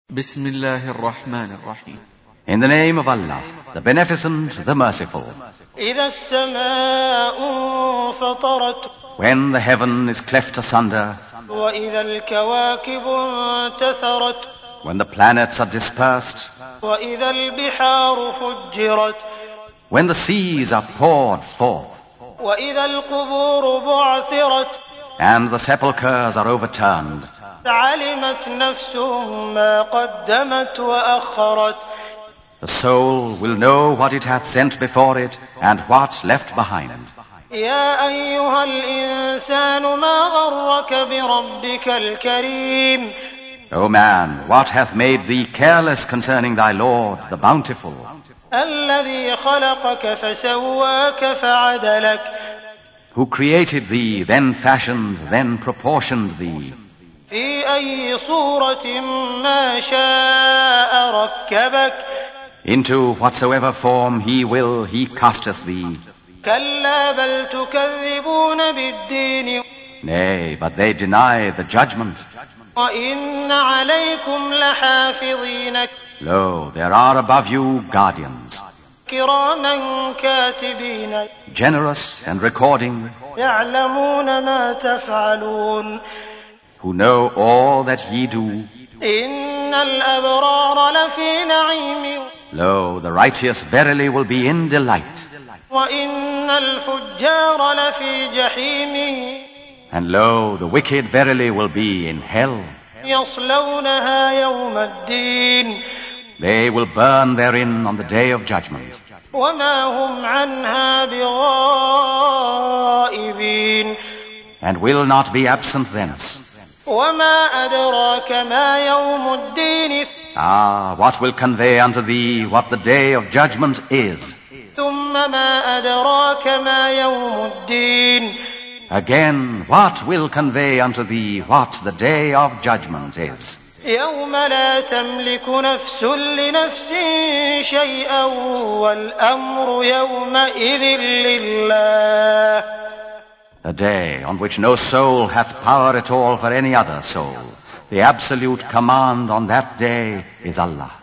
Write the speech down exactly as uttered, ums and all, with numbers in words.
بسم الله الرحمن الرحيم. In the name of Allah, the Beneficent, the Merciful. إذا السماء انفطرت. When the heaven is cleft asunder. وإذا الكواكب انتثرت. When the planets are dispersed. وإذا البحار فجرت. When the seas are poured forth. وإذا القبور بعثرت. And the sepulchres are overturned. علمت نفس ما قدمت وأخرت. The soul will know what it hath sent before it and what left behind. يا أيها الإنسان ما غرك بربك الكريم. O man, what hath made thee careless concerning thy Lord, the Bountiful? الذي خلقك فسواك فعدلك. Who created thee, then fashioned, then proportioned thee. في أي صورة ما شاء ركبك. Into whatsoever form he will, he casteth thee. كلا بل تكذبون بالدين. Nay, but they deny the judgment. وإن عليكم لحافظين. Lo, there are above you guardians, كراما كاتبين. generous and recording, يعلمون ما تفعلون. who know all that ye do. إن الأبرار لفي نعيم. Lo, the righteous verily will be in delight. وإن الفجار لفي جحيم. And lo, the wicked verily will be in hell. يصلونها يوم الدين. They will burn therein on the day of judgment. وما هم عنها بغائبين. And will not be absent thence. وما أدراك ما يوم الدين. Ah, what will convey unto thee what the day of judgment is? ثم ما أدراك ما يوم الدين. Again, what will convey unto thee what the day of judgment is? يوم لا تملك نفس لنفس شيئا والأمر يومئذ لله. A day on which no soul hath power at all for any other soul. The absolute command on that day is Allah.